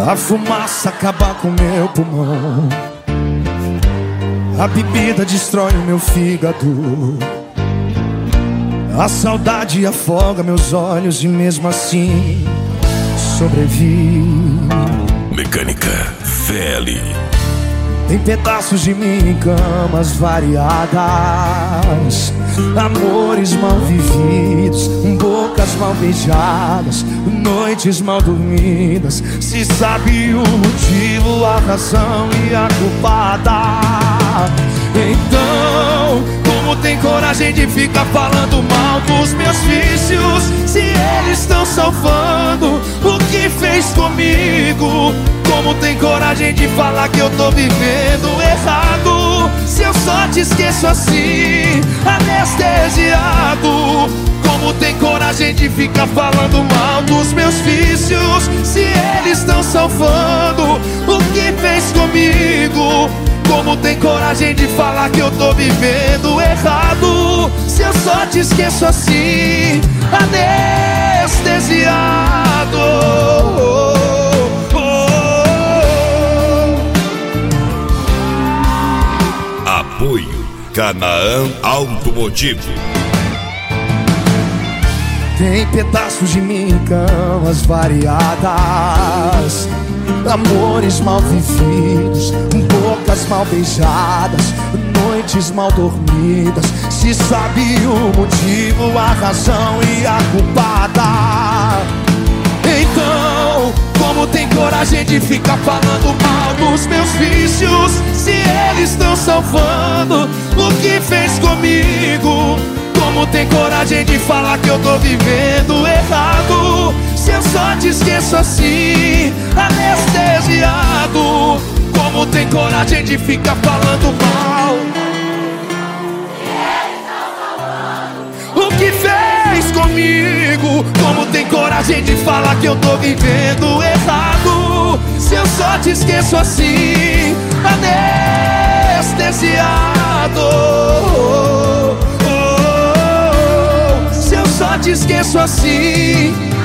A fumaça acaba com meu pulmão, a bebida destrói o meu fígado, a saudade afoga meus olhos e mesmo assim sobrevivo. Mecânica VL. Tem pedaços de mim em camas variadas, amores mal vividos, bocas mal beijadas, noites mal dormidas. Se sabe o motivo, a razão e a culpada, então como tem coragem de ficar falando mal dos meus vícios, se eles estão salvando o que fez comigo? Como tem coragem de falar que eu tô vivendo errado, se eu só te esqueço assim, anestesiado? Como tem coragem de ficar falando mal dos meus vícios, se eles estão salvando o que fez comigo? Como tem coragem de falar que eu tô vivendo errado, se eu só te esqueço assim, anestesiado? Apoio Canaã Automotivo. Tem pedaços de mim em camas variadas, amores mal vividos, bocas mal beijadas, noites mal dormidas. Se sabe o motivo, a razão e a culpada, então como tem coragem de ficar falando mal dos meus vícios, se eles estão salvando o que fez comigo? Como tem coragem de falar que eu tô vivendo errado, se eu só te esqueço assim, anestesiado? Como tem coragem de ficar falando mal o que fez comigo? Como tem coragem de falar que eu tô vivendo errado, se eu só te esqueço assim, anestesiado? Se eu só te esqueço assim,